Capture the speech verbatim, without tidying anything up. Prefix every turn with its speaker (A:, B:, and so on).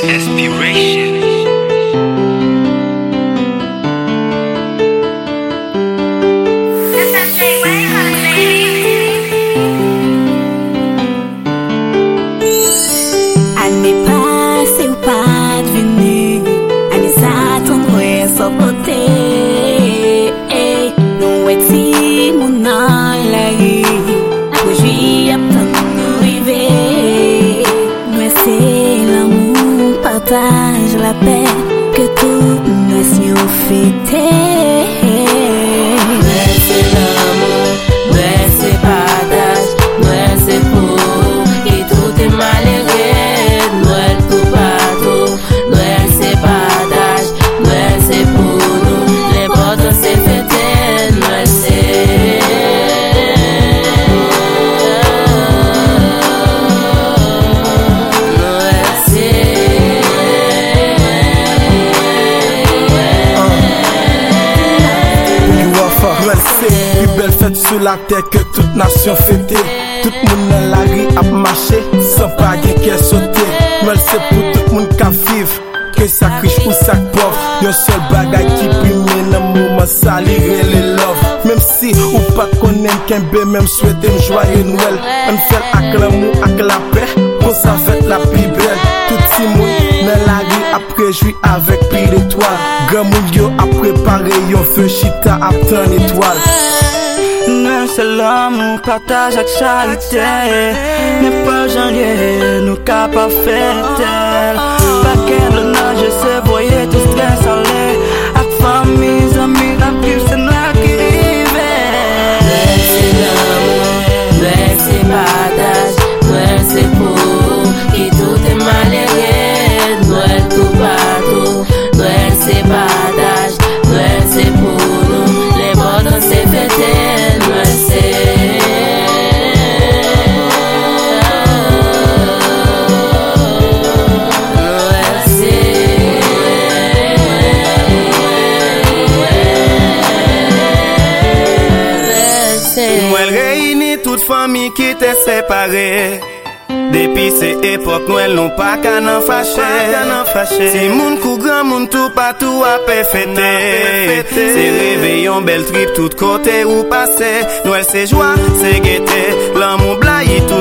A: Inspiration.
B: Année passée ou pas devenue, année s'attendrait sans côté. Nous étions mon dans la rue, aujourd'hui à peine nous arriver. Nous c'est l'amour, partage la paix que toute nation fêtait. Nous c'est l'amour, nous c'est partage, nous c'est pour et tout est malheureux.
C: Plus belle fête sur la terre que toute nation fêtée. Tout le monde dans la rue a marché sans pas qui a sauté. Noël c'est pour tout le monde qui vive, que ça riche ou ça pauvre. Yon seul bagay qui prime dans le moment ça lire les love. Même si ou pas connaît qu'un bé même souhaiter un joyeux Noël. On fait avec l'amour, avec la paix, pour ça fête la plus belle. Tout le monde dans la rue a préjoui avec pile d'étoiles. Grand moun yo a préparé yon feu chita a tant étoile.
D: Nous c'est l'amour, partage avec charité. N'est pas janvier, nous capables de faire. Pas qu'elle le nage, c'est voyer tout stress aller. Avec famille, amis, la plus c'est noir qui rive.
B: Noël c'est l'amour, Noël c'est partage, Noël c'est pour qui tout est malheureux. Noël tout partout, Noël c'est partage, Noël c'est pour nous. Les bonheurs c'est fêter.
D: Noël réunit toute famille qui était séparée. Depuis ces époques, Noël non pas qu'à n'en fâcher. Si moun kou grand moun tout partout a pe fêter. C'est réveillon, belle trip tout côté ou passé. Noël c'est joie, c'est gaieté. L'amour blaye tout